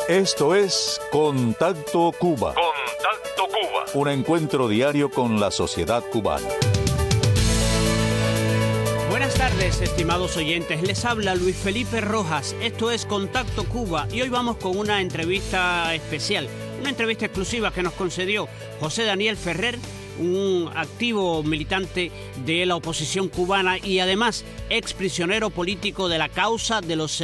Esto es Contacto Cuba. Contacto Cuba. Un encuentro diario con la sociedad cubana. Buenas tardes, estimados oyentes. Les habla Luis Felipe Rojas. Esto es Contacto Cuba y hoy vamos con una entrevista especial, una entrevista exclusiva que nos concedió José Daniel Ferrer, un activo militante de la oposición cubana y además exprisionero político de la causa de los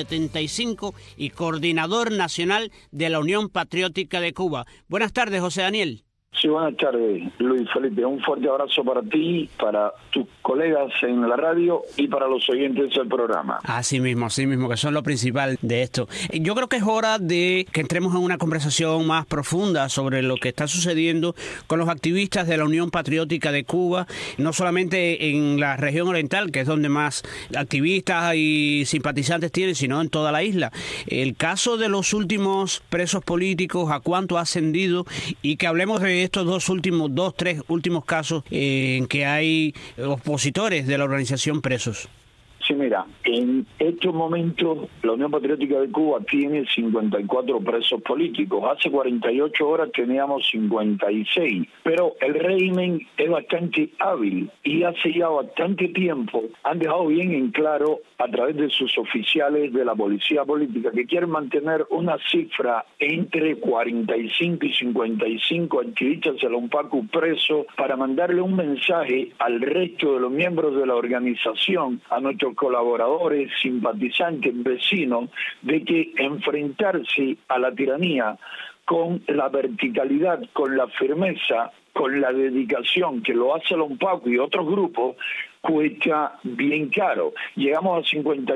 75 y coordinador nacional de la Unión Patriótica de Cuba. Buenas tardes, José Daniel. Sí, buenas tardes, Luis Felipe. Un fuerte abrazo para ti, para tus colegas en la radio y para los oyentes del programa. Así mismo, que son lo principal de esto. Yo creo que es hora de que entremos en una conversación más profunda sobre lo que está sucediendo con los activistas de la Unión Patriótica de Cuba, no solamente en la región oriental, que es donde más activistas y simpatizantes tienen, sino en toda la isla. El caso de los últimos presos políticos, a cuánto ha ascendido, y que hablemos de estos tres últimos casos en que hay opositores de la organización presos. Sí, mira, en estos momentos la Unión Patriótica de Cuba tiene 54 presos políticos. Hace 48 horas teníamos 56, pero el régimen es bastante hábil y hace ya bastante tiempo han dejado bien en claro a través de sus oficiales de la policía política que quieren mantener una cifra entre 45 y 55 activistas de la UNPACU presos para mandarle un mensaje al resto de los miembros de la organización, a nuestros colaboradores, simpatizantes, vecinos, de que enfrentarse a la tiranía con la verticalidad, con la firmeza, con la dedicación que lo hace la UNPACU y otros grupos, cuesta bien caro. Llegamos a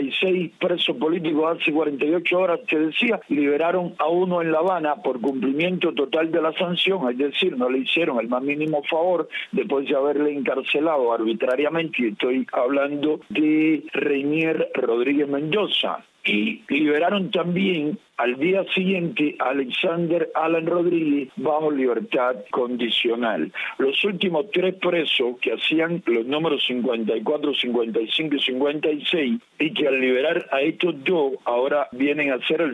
56 presos políticos hace 48 horas, te decía, liberaron a uno en La Habana por cumplimiento total de la sanción, es decir, no le hicieron el más mínimo favor después de haberle encarcelado arbitrariamente, y estoy hablando de Reinier Rodríguez Mendoza. Y liberaron también al día siguiente a Alexander Alan Rodríguez bajo libertad condicional. Los últimos tres presos que hacían los números 54, 55 y 56 y que al liberar a estos dos ahora vienen a ser el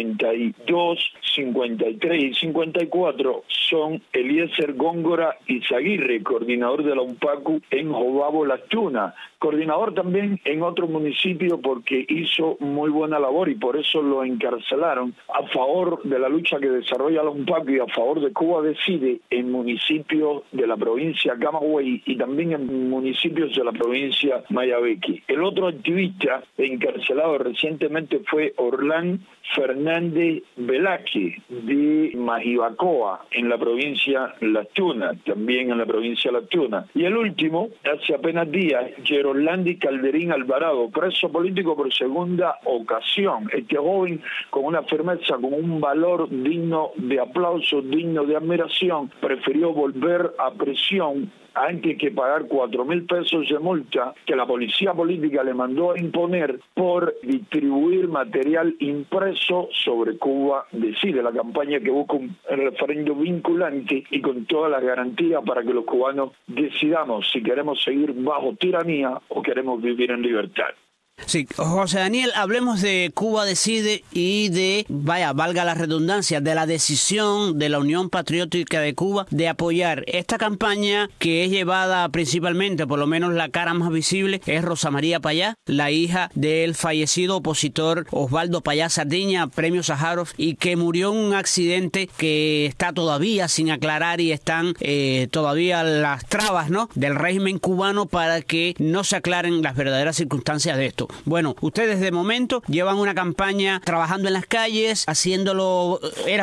52, 53 y 54 son Eliezer Góngora Izaguirre, coordinador de la UNPACU en Jobabo Las Tunas, coordinador también en otro municipio porque hizo muy buena labor y por eso lo encarcelaron a favor de la lucha que desarrolla la UNPACU y a favor de Cuba Decide en municipios de la provincia Camagüey y también en municipios de la provincia Mayabeque. El otro activista encarcelado recientemente fue Orlán Fernández Velázquez de Majibacoa en la provincia Las Tunas, también en la provincia Las Tunas. Y el último, hace apenas días, Gerolandi Calderín Alvarado, preso político por segunda ocasión. Este joven con una firmeza, con un valor digno de aplauso, digno de admiración, prefirió volver a prisión antes que pagar 4.000 pesos de multa que la policía política le mandó a imponer por distribuir material impreso sobre Cuba Decide, la campaña que busca un referendo vinculante y con todas las garantías para que los cubanos decidamos si queremos seguir bajo tiranía o queremos vivir en libertad. Sí, José Daniel, hablemos de Cuba Decide y de, valga la redundancia, de la decisión de la Unión Patriótica de Cuba de apoyar esta campaña que es llevada principalmente, por lo menos la cara más visible, es Rosa María Payá, la hija del fallecido opositor Osvaldo Payá Sardiña, premio Sájarov, y que murió en un accidente que está todavía sin aclarar y están todavía las trabas, ¿no?, del régimen cubano para que no se aclaren las verdaderas circunstancias de esto. Bueno, ustedes de momento llevan una campaña trabajando en las calles, haciéndolo,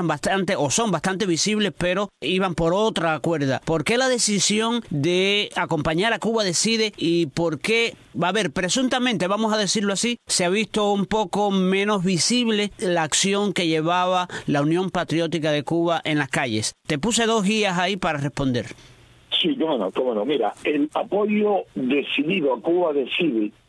son bastante visibles, pero iban por otra cuerda. ¿Por qué la decisión de acompañar a Cuba Decide y por qué, presuntamente, vamos a decirlo así, se ha visto un poco menos visible la acción que llevaba la Unión Patriótica de Cuba en las calles? Te puse dos guías ahí para responder. Sí, cómo no. Mira, el apoyo decidido a Cuba Decide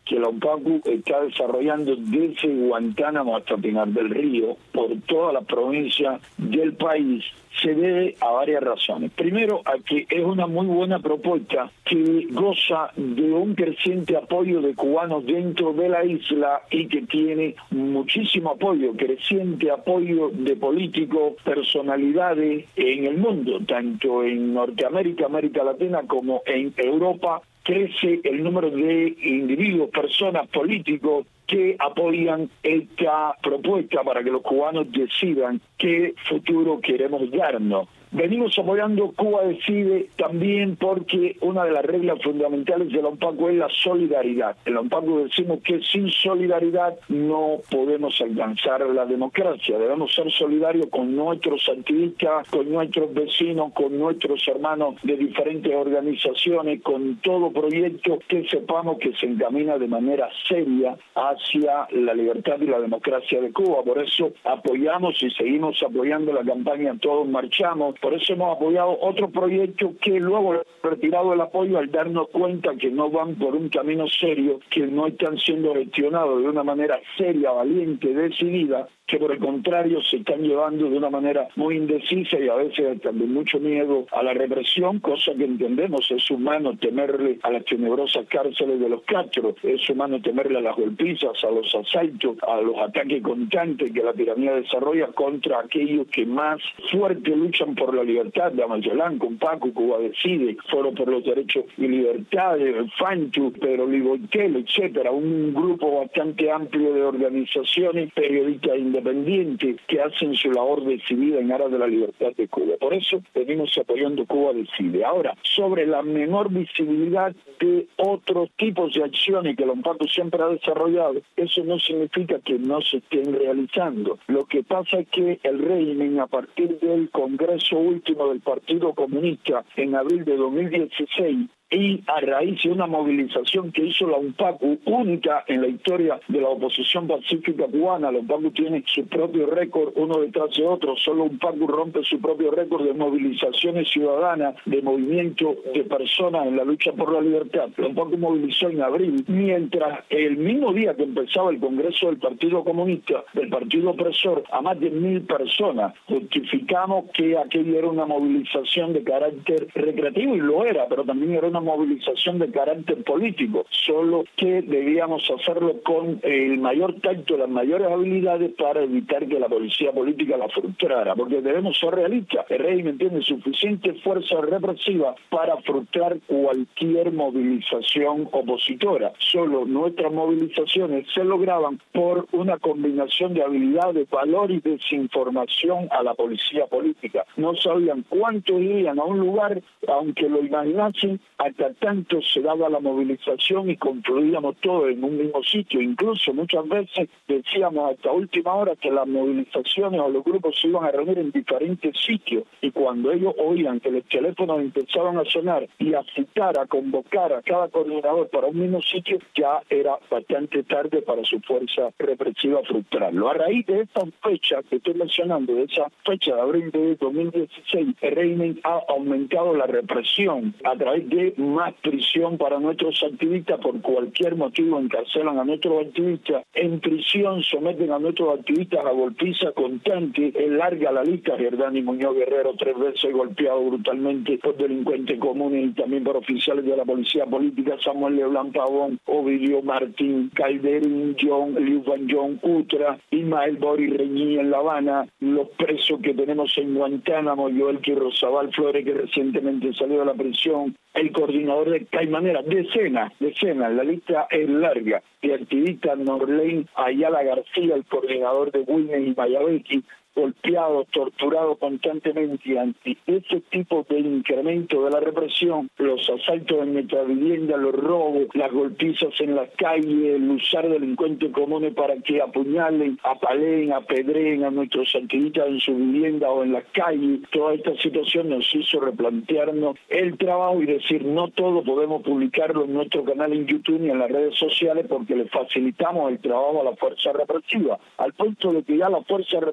que la UNPACU está desarrollando desde Guantánamo hasta Pinar del Río, por toda la provincia del país, se debe a varias razones. Primero, a que es una muy buena propuesta que goza de un creciente apoyo de cubanos dentro de la isla y que tiene muchísimo apoyo, creciente apoyo de políticos, personalidades en el mundo, tanto en Norteamérica, América Latina, como en Europa. Crece el número de individuos, personas, políticos que apoyan esta propuesta para que los cubanos decidan qué futuro queremos darnos. Venimos apoyando Cuba Decide también porque una de las reglas fundamentales de la UNPACU es la solidaridad. En la UNPACU decimos que sin solidaridad no podemos alcanzar la democracia. Debemos ser solidarios con nuestros activistas, con nuestros vecinos, con nuestros hermanos de diferentes organizaciones, con todo proyecto que sepamos que se encamina de manera seria hacia la libertad y la democracia de Cuba. Por eso apoyamos y seguimos apoyando la campaña Todos Marchamos. Por eso hemos apoyado otros proyectos que luego hemos retirado el apoyo al darnos cuenta que no van por un camino serio, que no están siendo gestionados de una manera seria, valiente, decidida, que por el contrario se están llevando de una manera muy indecisa y a veces también mucho miedo a la represión, cosa que entendemos, es humano temerle a las tenebrosas cárceles de los Castro, es humano temerle a las golpizas, a los asaltos, a los ataques constantes que la tiranía desarrolla contra aquellos que más fuerte luchan por la libertad, Damayolán, UNPACU, Cuba Decide, Foro por los Derechos y Libertades, FANTU, Pedro Liboitel, etcétera, un grupo bastante amplio de organizaciones, periodistas independientes que hacen su labor decidida en aras de la libertad de Cuba. Por eso venimos apoyando Cuba Decide. Ahora, sobre la menor visibilidad de otros tipos de acciones que la UNPACU siempre ha desarrollado, eso no significa que no se estén realizando. Lo que pasa es que el régimen, a partir del Congreso último del Partido Comunista en abril de 2016, y a raíz de una movilización que hizo la UNPACU, única en la historia de la oposición pacífica cubana, la UNPACU tiene su propio récord uno detrás de otro, solo UNPACU rompe su propio récord de movilizaciones ciudadanas, de movimiento de personas en la lucha por la libertad. La UNPACU movilizó en abril, mientras el mismo día que empezaba el Congreso del Partido Comunista, del Partido Opresor, a más de 1.000 personas. Justificamos que aquello era una movilización de carácter recreativo, y lo era, pero también era una movilización de carácter político, solo que debíamos hacerlo con el mayor tacto, las mayores habilidades para evitar que la policía política la frustrara, porque debemos ser realistas. El régimen tiene suficiente fuerza represiva para frustrar cualquier movilización opositora. Solo nuestras movilizaciones se lograban por una combinación de habilidades, valor y desinformación a la policía política. No sabían cuántos irían a un lugar, aunque lo imaginasen, hasta tanto se daba la movilización y concluíamos todo en un mismo sitio. Incluso muchas veces decíamos hasta última hora que las movilizaciones o los grupos se iban a reunir en diferentes sitios, y cuando ellos oían que los teléfonos empezaban a sonar y a citar, a convocar a cada coordinador para un mismo sitio, ya era bastante tarde para su fuerza represiva frustrarlo. A raíz de esta fecha que estoy mencionando, de esa fecha de abril de 2016, el régimen ha aumentado la represión a través de más prisión para nuestros activistas. Por cualquier motivo encarcelan a nuestros activistas en prisión, someten a nuestros activistas a golpiza constante. Es larga la lista: Jordani Muñoz Guerrero, 3 veces golpeado brutalmente por delincuentes comunes y también por oficiales de la policía política: Samuel Leblanc Pavón, Ovidio Martín, Calderín, John, Liu Van John, Utra, Ismael Boris Reñí en La Habana, los presos que tenemos en Guantánamo, Joel Rosabal Flores, que recientemente salió de la prisión, el coordinador de Caimanera, decenas, la lista es larga, de activistas: Norlén Ayala García, el coordinador de Wilmer y Mayabequi, golpeados, torturados constantemente. Y ante ese tipo de incremento de la represión, los asaltos en nuestra vivienda, los robos, las golpizas en las calles, el usar delincuentes comunes para que apuñalen, apaleen, apedreen a nuestros activistas en su vivienda o en las calles, toda esta situación nos hizo replantearnos el trabajo y decir: no todo podemos publicarlo en nuestro canal en YouTube ni en las redes sociales, porque le facilitamos el trabajo a la fuerza represiva, al punto de que ya la fuerza represiva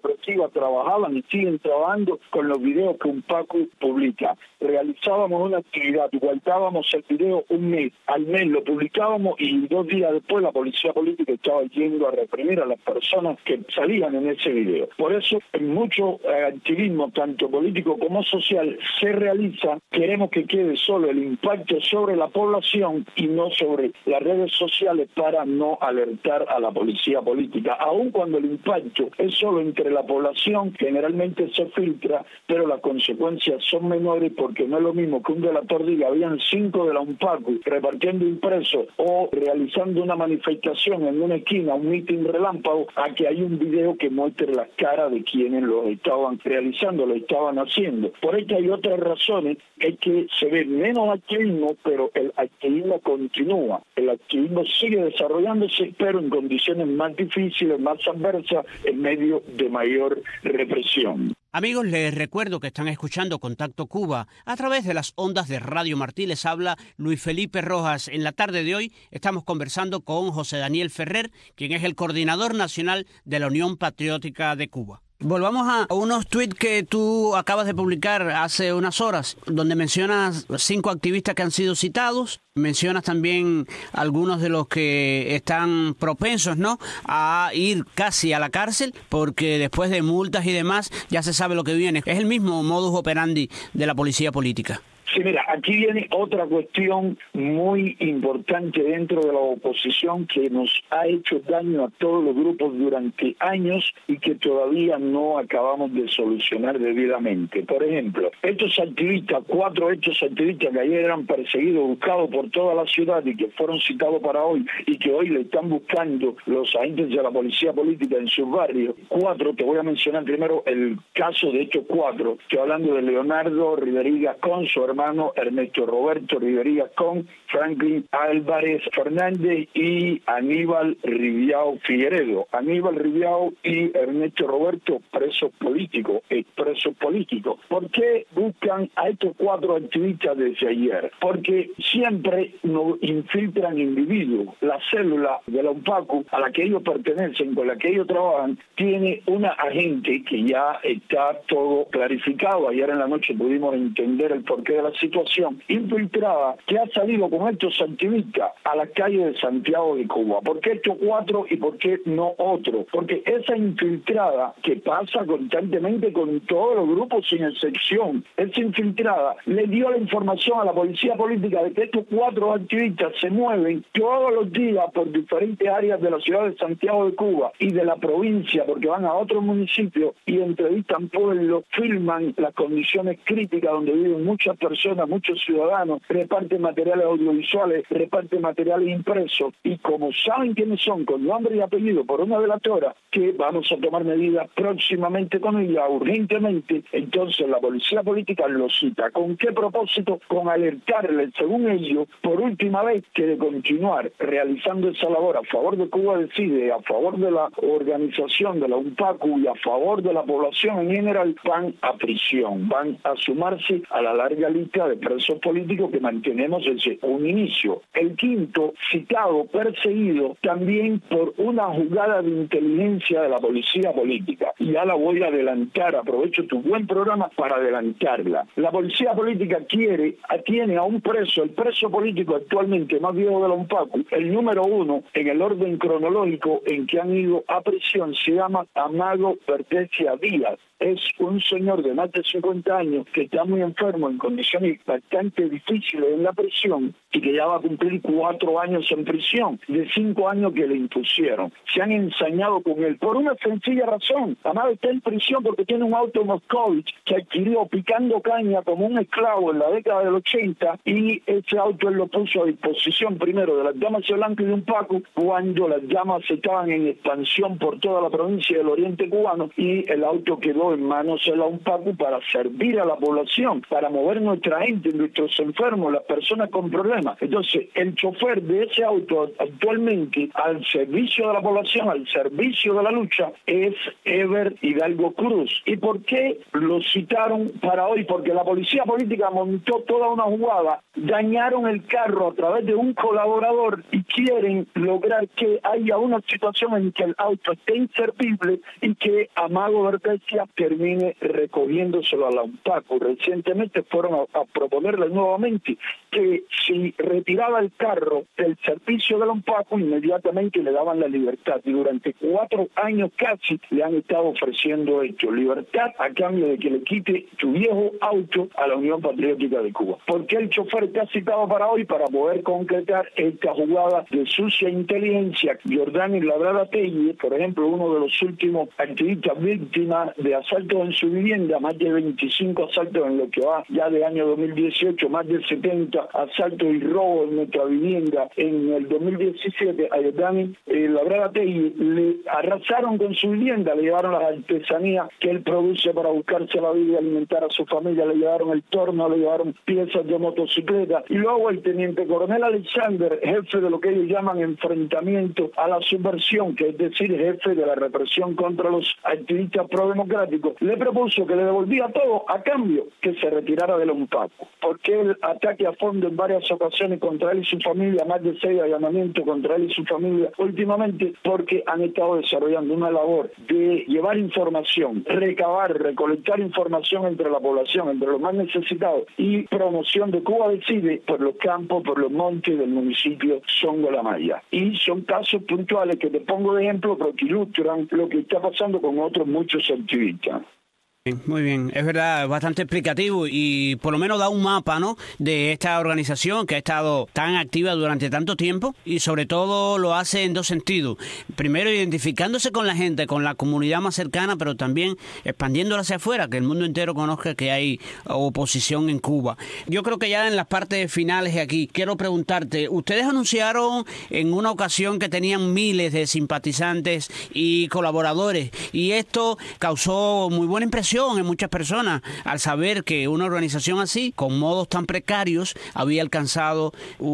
trabajaban y siguen trabajando con los videos que UNPACU publica. Realizábamos una actividad, guardábamos el video un mes, al mes lo publicábamos y 2 días después la policía política estaba yendo a reprimir a las personas que salían en ese video. Por eso, en mucho activismo, tanto político como social, se realiza, queremos que quede solo el impacto sobre la población y no sobre las redes sociales para no alertar a la policía política, aun cuando el impacto es solo entre la población, generalmente se filtra, pero las consecuencias son menores porque no es lo mismo que un delator diga habían 5 de la UNPACU repartiendo impresos o realizando una manifestación en una esquina, un mitin relámpago, a que hay un video que muestre las caras de quienes lo estaban realizando, lo estaban haciendo. Por eso hay otras razones, es que se ve menos activismo, pero el activismo continúa. El activismo sigue desarrollándose, pero en condiciones más difíciles, más adversas, en medio de mayor represión. Amigos, les recuerdo que están escuchando Contacto Cuba a través de las ondas de Radio Martí. Les habla Luis Felipe Rojas. En la tarde de hoy estamos conversando con José Daniel Ferrer, quien es el coordinador nacional de la Unión Patriótica de Cuba. Volvamos a unos tweets que tú acabas de publicar hace unas horas, donde mencionas 5 activistas que han sido citados, mencionas también algunos de los que están propensos, ¿no?, a ir casi a la cárcel, porque después de multas y demás ya se sabe lo que viene. Es el mismo modus operandi de la policía política. Sí, mira, aquí viene otra cuestión muy importante dentro de la oposición que nos ha hecho daño a todos los grupos durante años y que todavía no acabamos de solucionar debidamente. Por ejemplo, estos activistas, 4 activistas que ayer eran perseguidos, buscados por toda la ciudad y que fueron citados para hoy y que hoy le están buscando los agentes de la policía política en sus barrios. 4, te voy a mencionar primero el caso de estos 4. Estoy hablando de Leonardo Rivera con su hermano Ernesto Roberto Rivera con Franklin Álvarez Fernández y Aníbal Riviao Figueredo. Aníbal Riviao y Ernesto Roberto presos políticos, expresos políticos. ¿Por qué buscan a estos 4 activistas desde ayer? Porque siempre nos infiltran individuos. La célula de la UNPACU a la que ellos pertenecen, con la que ellos trabajan, tiene una agente que ya está todo clarificado. Ayer en la noche pudimos entender el porqué de la situación infiltrada que ha salido con estos activistas a las calles de Santiago de Cuba. ¿Por qué estos 4 y por qué no otros? Porque esa infiltrada que pasa constantemente con todos los grupos sin excepción, esa infiltrada le dio la información a la policía política de que estos 4 activistas se mueven todos los días por diferentes áreas de la ciudad de Santiago de Cuba y de la provincia, porque van a otros municipios y entrevistan pueblos, filman las condiciones críticas donde viven muchas personas, muchos ciudadanos, reparten materiales audiovisuales, reparten materiales impresos y como saben quiénes son, con nombre y apellido, por una delatora, que vamos a tomar medidas próximamente con ella, urgentemente, entonces la policía política los cita. ¿Con qué propósito? Con alertarles, según ellos, por última vez, que de continuar realizando esa labor a favor de Cuba Decide, a favor de la organización de la UNPACU y a favor de la población en general, van a prisión, van a sumarse a la larga lista de presos políticos que mantenemos desde un inicio. El 5º, citado, perseguido también por una jugada de inteligencia de la policía política. Y ya la voy a adelantar, aprovecho tu buen programa para adelantarla. La policía política tiene a un preso, el preso político actualmente más viejo de la UNPACU, el número 1 en el orden cronológico en que han ido a prisión, se llama Amado Pertecia Díaz. Es un señor de más de 50 años que está muy enfermo en condiciones bastante difíciles en la prisión y que ya va a cumplir 4 años en prisión, de 5 años que le impusieron. Se han ensañado con él por una sencilla razón. Amado está en prisión porque tiene un auto Moscovich que adquirió picando caña como un esclavo en la década del 80 y ese auto él lo puso a disposición primero de las damas de blanco y de UNPACU cuando las damas estaban en expansión por toda la provincia del oriente cubano y el auto quedó en manos de la UNPACU para servir a la población, para mover nuestra nuestra gente, nuestros enfermos, las personas con problemas. Entonces, el chofer de ese auto actualmente al servicio de la población, al servicio de la lucha, es Ever Hidalgo Cruz. ¿Y por qué lo citaron para hoy? Porque la policía política montó toda una jugada, dañaron el carro a través de un colaborador y quieren lograr que haya una situación en que el auto esté inservible y que Amado Bertesia termine recogiéndoselo a la UNPACU. Recientemente fueron a proponerle nuevamente que si retiraba el carro del servicio de la UNPACU, inmediatamente le daban la libertad. Y durante 4 años casi le han estado ofreciendo esto, libertad a cambio de que le quite tu viejo auto a la Unión Patriótica de Cuba. ¿Por qué el chofer está citado para hoy? Para poder concretar esta jugada de sucia inteligencia. Jordani Labrada-Tellez, por ejemplo, uno de los últimos activistas víctimas de asaltos en su vivienda, más de 25 asaltos en lo que va ya de año 2018, más de 70 asaltos y robos en nuestra vivienda. En el 2017 a Jordani Labrada-Tellez le arrasaron con su vivienda, le llevaron las artesanías que él produce para buscarse la vida y alimentar a su familia, le llevaron el torno, le llevaron piezas de motocicleta, y luego el teniente coronel Alexander, jefe de lo que ellos llaman enfrentamiento a la subversión, que es decir, jefe de la represión contra los activistas prodemocráticos, le propuso que le devolvía todo a cambio que se retirara de la UNPACU, porque el ataque a fondo en varias ocasiones contra él y su familia, más de 6 allanamientos contra él y su familia últimamente, porque han estado desarrollando una labor de llevar información, recabar, recolectar información entre la población, entre los más necesitados, y promoción de Cuba Decide por los campos, por los montes del municipio Songo La Maya. Y son casos puntuales que te pongo de ejemplo, pero que ilustran lo que está pasando con otros muchos activistas. Muy bien, es verdad, bastante explicativo y por lo menos da un mapa, ¿no?, de esta organización que ha estado tan activa durante tanto tiempo, y sobre todo lo hace en 2 sentidos. Primero, identificándose con la gente, con la comunidad más cercana, pero también expandiéndola hacia afuera, que el mundo entero conozca que hay oposición en Cuba. Yo creo que ya en las partes finales de aquí, quiero preguntarte, ustedes anunciaron en una ocasión que tenían miles de simpatizantes y colaboradores, y esto causó muy buena impresión en muchas personas al saber que una organización así, con modos tan precarios, había alcanzado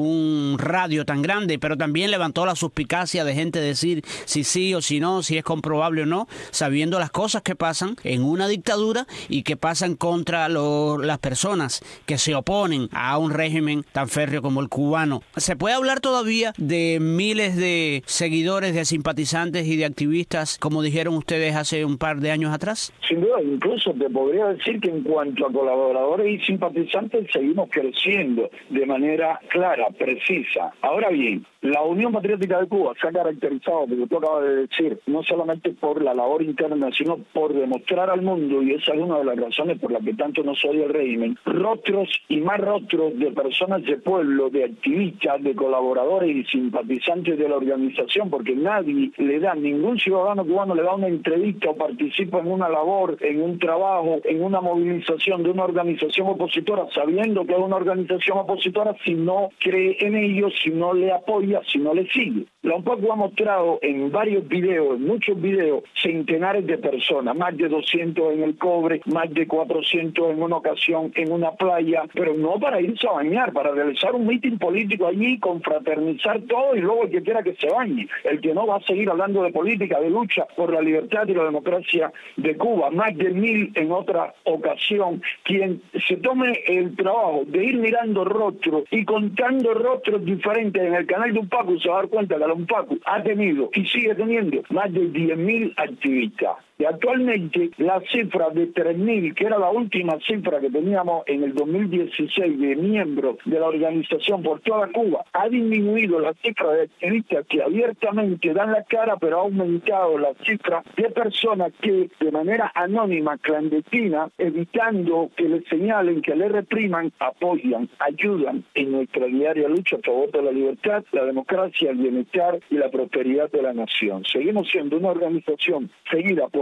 un radio tan grande, pero también levantó la suspicacia de gente decir si sí o si no, si es comprobable o no, sabiendo las cosas que pasan en una dictadura y que pasan contra las personas que se oponen a un régimen tan férreo como el cubano. ¿Se puede hablar todavía de miles de seguidores, de simpatizantes y de activistas, como dijeron ustedes hace un par de años atrás? Sin duda, incluso te podría decir que en cuanto a colaboradores y simpatizantes seguimos creciendo de manera clara, precisa. Ahora bien, la Unión Patriótica de Cuba se ha caracterizado, como tú acabas de decir, no solamente por la labor interna, sino por demostrar al mundo, y esa es una de las razones por las que tanto nos odia el régimen, rostros y más rostros de personas de pueblo, de activistas, de colaboradores y simpatizantes de la organización, porque nadie le da, ningún ciudadano cubano le da una entrevista o participa en una labor, en un trabajo, en una movilización de una organización opositora, sabiendo que es una organización opositora, si no cree en ellos, si no le apoya, si no le sigue. La UNPACU ha mostrado en varios videos, en muchos videos, centenares de personas, más de 200 en el Cobre, más de 400 en una ocasión en una playa, pero no para irse a bañar, para realizar un mitin político allí, confraternizar todo y luego el que quiera que se bañe. El que no va a seguir hablando de política, de lucha por la libertad y la democracia de Cuba, más de 1000 en otra ocasión. Quien se tome el trabajo de ir mirando rostros y contando rostros diferentes en el canal de UNPACU se va a dar cuenta que la UNPACU ha tenido y sigue teniendo más de 10.000 activistas. Y actualmente la cifra de 3.000, que era la última cifra que teníamos en el 2016 de miembros de la organización por toda Cuba, ha disminuido la cifra de activistas que abiertamente dan la cara, pero ha aumentado la cifra de personas que de manera anónima, clandestina, evitando que les señalen, que les repriman, apoyan, ayudan en nuestra diaria lucha a favor de la libertad, la democracia, el bienestar y la prosperidad de la nación. Seguimos siendo una organización seguida por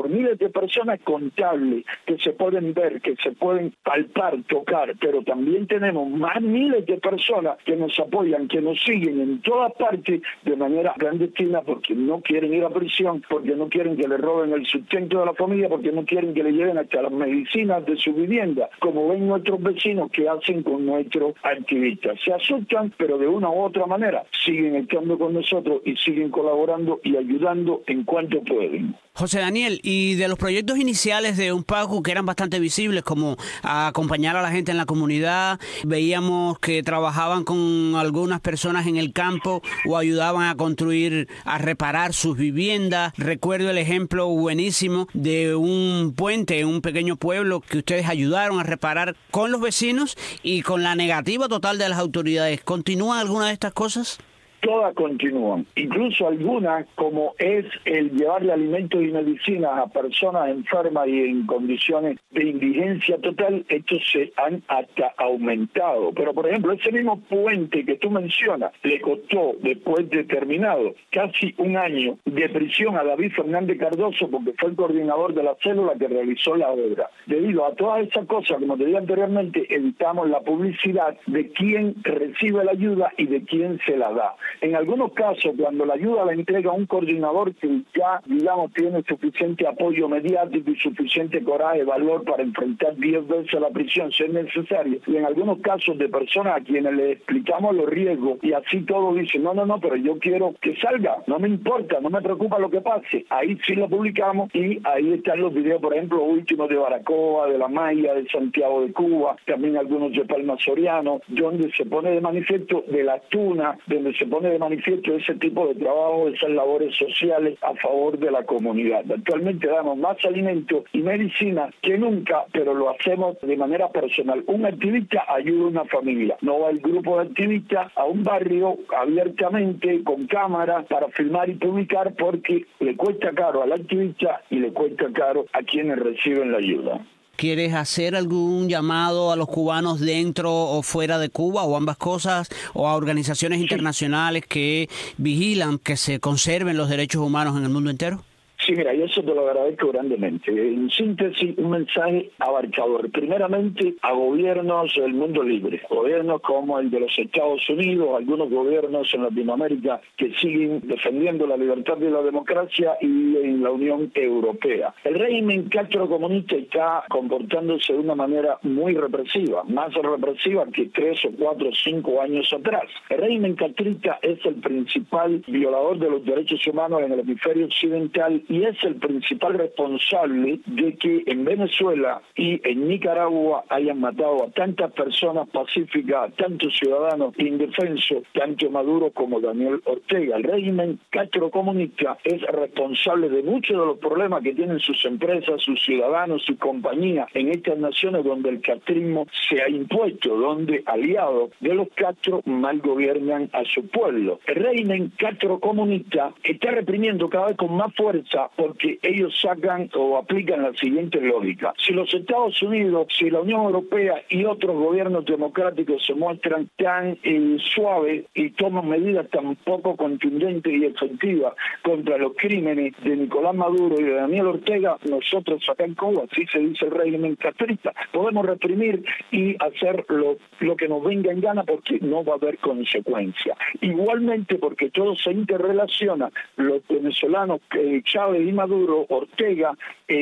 por miles de personas contables que se pueden ver, que se pueden palpar, tocar, pero también tenemos más miles de personas que nos apoyan, que nos siguen en todas partes de manera clandestina porque no quieren ir a prisión, porque no quieren que le roben el sustento de la familia, porque no quieren que le lleven hasta las medicinas de su vivienda, como ven nuestros vecinos que hacen con nuestros activistas. Se asustan, pero de una u otra manera siguen estando con nosotros y siguen colaborando y ayudando en cuanto pueden. José Daniel, y de los proyectos iniciales de UNPACU que eran bastante visibles, como acompañar a la gente en la comunidad, veíamos que trabajaban con algunas personas en el campo o ayudaban a construir, a reparar sus viviendas. Recuerdo el ejemplo buenísimo de un puente en un pequeño pueblo que ustedes ayudaron a reparar con los vecinos y con la negativa total de las autoridades. ¿Continúan alguna de estas cosas? Todas continúan, incluso algunas, como es el llevarle alimentos y medicinas a personas enfermas y en condiciones de indigencia total, estos se han hasta aumentado. Pero, por ejemplo, ese mismo puente que tú mencionas le costó, después de terminado, casi un año de prisión a David Fernández Cardoso, porque fue el coordinador de la célula que realizó la obra. Debido a todas esas cosas, como te dije anteriormente, evitamos la publicidad de quién recibe la ayuda y de quién se la da. En algunos casos, cuando la ayuda la entrega un coordinador que ya, digamos, tiene suficiente apoyo mediático y suficiente coraje, valor para enfrentar 10 veces a la prisión si es necesario, y en algunos casos de personas a quienes le explicamos los riesgos y así todos dicen, no, pero yo quiero que salga, no me importa, no me preocupa lo que pase, ahí sí lo publicamos y ahí están los videos, por ejemplo, últimos de Baracoa, de La Maya, de Santiago de Cuba, también algunos de Palma Soriano, donde se pone de manifiesto de la tuna, donde se pone de manifiesto ese tipo de trabajo, esas labores sociales a favor de la comunidad. Actualmente damos más alimentos y medicina que nunca, pero lo hacemos de manera personal. Un activista ayuda a una familia. No va el grupo de activistas a un barrio abiertamente, con cámara, para filmar y publicar, porque le cuesta caro al activista y le cuesta caro a quienes reciben la ayuda. ¿Quieres hacer algún llamado a los cubanos dentro o fuera de Cuba, o ambas cosas, o a organizaciones internacionales que vigilan que se conserven los derechos humanos en el mundo entero? Sí, mira, y eso te lo agradezco grandemente. En síntesis, un mensaje abarcador. Primeramente, a gobiernos del mundo libre, gobiernos como el de los Estados Unidos, algunos gobiernos en Latinoamérica que siguen defendiendo la libertad y la democracia, y en la Unión Europea. El régimen castrocomunista está comportándose de una manera muy represiva, más represiva que 3 o 4 o 5 años atrás. El régimen castrista es el principal violador de los derechos humanos en el hemisferio occidental y es el principal responsable de que en Venezuela y en Nicaragua hayan matado a tantas personas pacíficas, a tantos ciudadanos indefensos, tanto Maduro como Daniel Ortega. El régimen castrocomunista es responsable de muchos de los problemas que tienen sus empresas, sus ciudadanos, sus compañías en estas naciones donde el castrismo se ha impuesto, donde aliados de los Castro mal gobiernan a su pueblo. El régimen castrocomunista está reprimiendo cada vez con más fuerza, porque ellos sacan o aplican la siguiente lógica. Si los Estados Unidos, si la Unión Europea y otros gobiernos democráticos se muestran tan suaves y toman medidas tan poco contundentes y efectivas contra los crímenes de Nicolás Maduro y de Daniel Ortega, nosotros acá en Cuba, así se dice el régimen castrista, podemos reprimir y hacer lo que nos venga en gana porque no va a haber consecuencia. Igualmente, porque todo se interrelaciona, los venezolanos Chávez y Maduro, Ortega,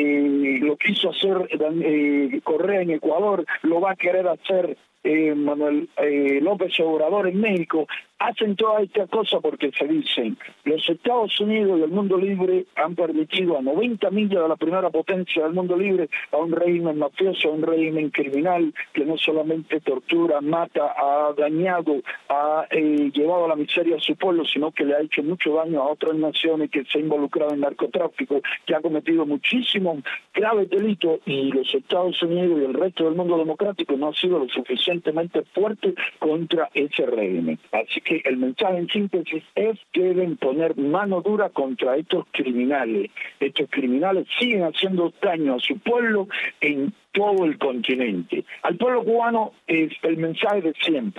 lo quiso hacer Correa en Ecuador, lo va a querer hacer Manuel López Obrador en México. Hacen todas estas cosas porque se dicen, los Estados Unidos y el mundo libre han permitido a 90 millas de la primera potencia del mundo libre a un régimen mafioso, a un régimen criminal que no solamente tortura, mata, ha dañado, ha llevado a la miseria a su pueblo, sino que le ha hecho mucho daño a otras naciones, que se ha involucrado en narcotráfico, que ha cometido muchísimos graves delitos, y los Estados Unidos y el resto del mundo democrático no ha sido lo suficientemente fuerte contra ese régimen. Así que el mensaje en síntesis es que deben poner mano dura contra estos criminales. Estos criminales siguen haciendo daño a su pueblo en todo el continente. Al pueblo cubano es el mensaje de siempre.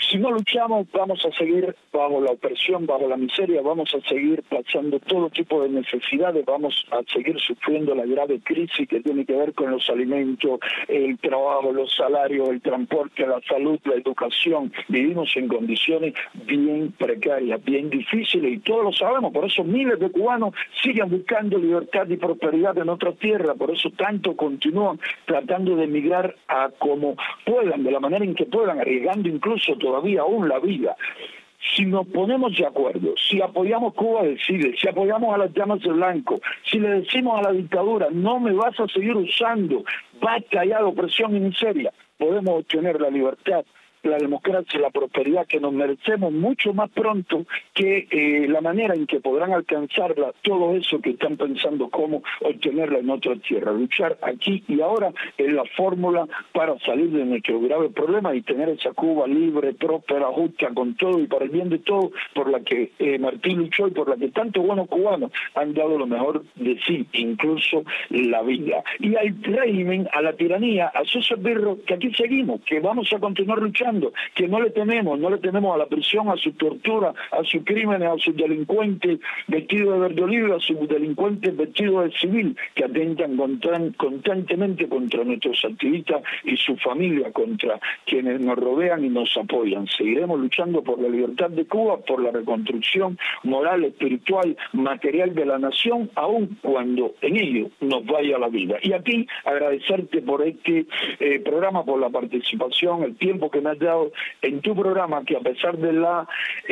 Si no luchamos, vamos a seguir bajo la opresión, bajo la miseria, vamos a seguir pasando todo tipo de necesidades, vamos a seguir sufriendo la grave crisis que tiene que ver con los alimentos, el trabajo, los salarios, el transporte, la salud, la educación. Vivimos en condiciones bien precarias, bien difíciles, y todos lo sabemos. Por eso miles de cubanos siguen buscando libertad y prosperidad en otra tierra. Por eso tanto continúan tratando de emigrar a como puedan, de la manera en que puedan, arriesgando incluso todavía aún la vida. Si nos ponemos de acuerdo, si apoyamos Cuba Decide, si apoyamos a las llamas de blanco, si le decimos a la dictadura, no me vas a seguir usando, basta ya de opresión y miseria, podemos obtener la libertad, la democracia, la prosperidad que nos merecemos mucho más pronto que la manera en que podrán alcanzarla todo eso que están pensando cómo obtenerla en otra tierra. Luchar aquí y ahora es la fórmula para salir de nuestro grave problema y tener esa Cuba libre, próspera, justa, con todo y para el bien de todos, por la que Martí luchó y por la que tantos buenos cubanos han dado lo mejor de sí, incluso la vida. Y al régimen, a la tiranía, a sus esbirros, que aquí seguimos, que vamos a continuar luchando, que no le tememos a la prisión, a su tortura, a sus crímenes, a sus delincuentes vestidos de verde oliva, a sus delincuentes vestidos de civil, que atentan constantemente contra nuestros activistas y su familia, contra quienes nos rodean y nos apoyan. Seguiremos luchando por la libertad de Cuba, por la reconstrucción moral, espiritual, material de la nación, aun cuando en ello nos vaya la vida. Y a ti, agradecerte por este programa, por la participación, el tiempo que me has dado en tu programa, que a pesar de la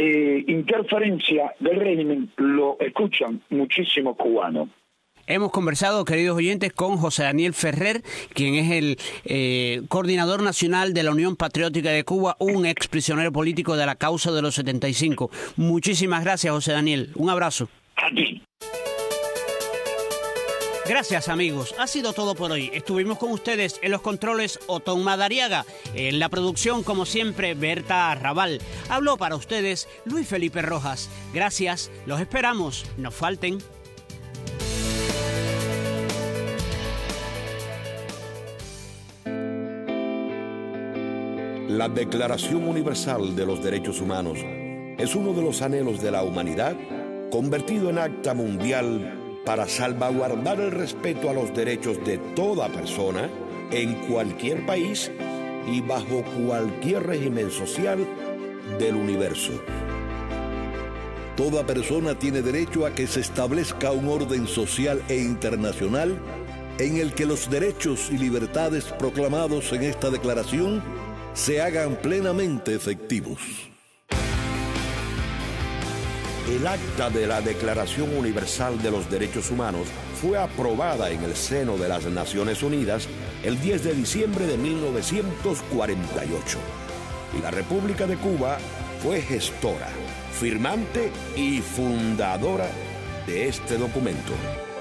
interferencia del régimen, lo escuchan muchísimos cubanos. Hemos conversado, queridos oyentes, con José Daniel Ferrer, quien es el coordinador nacional de la Unión Patriótica de Cuba, un exprisionero político de la causa de los 75. Muchísimas gracias, José Daniel. Un abrazo. A ti. Gracias, amigos. Ha sido todo por hoy. Estuvimos con ustedes en los controles Otón Madariaga, en la producción, como siempre, Berta Arrabal. Habló para ustedes Luis Felipe Rojas. Gracias. Los esperamos. No falten. La Declaración Universal de los Derechos Humanos es uno de los anhelos de la humanidad convertido en acta mundial para salvaguardar el respeto a los derechos de toda persona en cualquier país y bajo cualquier régimen social del universo. Toda persona tiene derecho a que se establezca un orden social e internacional en el que los derechos y libertades proclamados en esta declaración se hagan plenamente efectivos. El acta de la Declaración Universal de los Derechos Humanos fue aprobada en el seno de las Naciones Unidas el 10 de diciembre de 1948. Y la República de Cuba fue gestora, firmante y fundadora de este documento.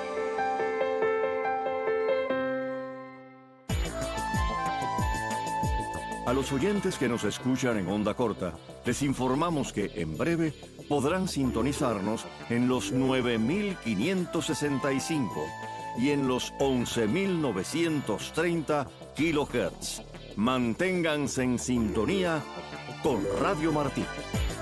A los oyentes que nos escuchan en onda corta, les informamos que en breve podrán sintonizarnos en los 9.565 y en los 11.930 kHz. Manténganse en sintonía con Radio Martí.